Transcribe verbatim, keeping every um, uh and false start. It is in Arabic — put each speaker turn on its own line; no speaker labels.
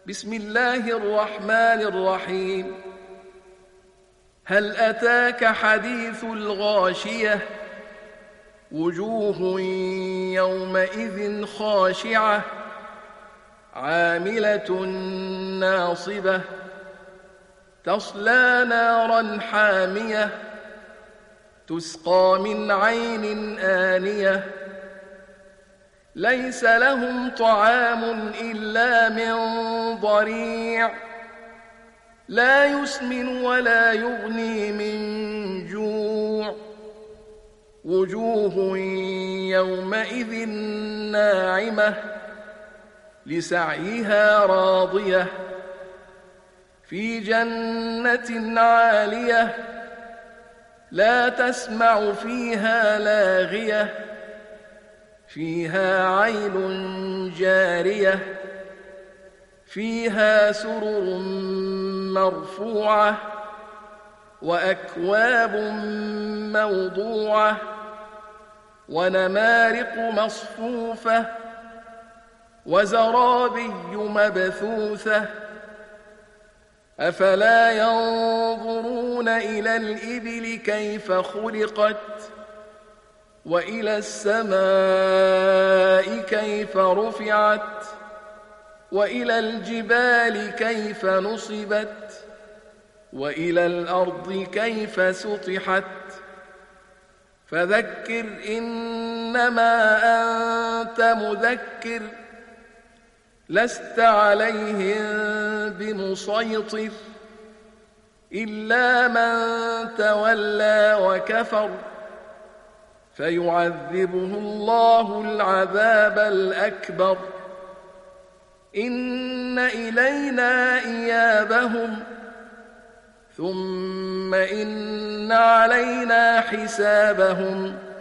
بسم الله الرحمن الرحيم. هل أتاك حديث الغاشية؟ وجوه يومئذ خاشعة عاملة ناصبة تصلى نارا حامية تسقى من عين آنية ليس لهم طعام إلا من ضريع لا يسمن ولا يغني من جوع وجوه يومئذ ناعمة لسعيها راضية في جنة عالية لا تسمع فيها لاغية فيها عين جارية فيها سرر مرفوعة وأكواب موضوعة ونمارق مصفوفة وزرابي مبثوثة أفلا ينظرون إلى الإبل كيف خلقت وإلى السماء كيف رفعت وإلى الجبال كيف نصبت وإلى الأرض كيف سطحت فذكر إنما أنت مذكر لست عليهم بمسيطر إلا من تولى وكفر فيعذبه الله العذاب الأكبر إن إلينا إيابهم ثم إن علينا حسابهم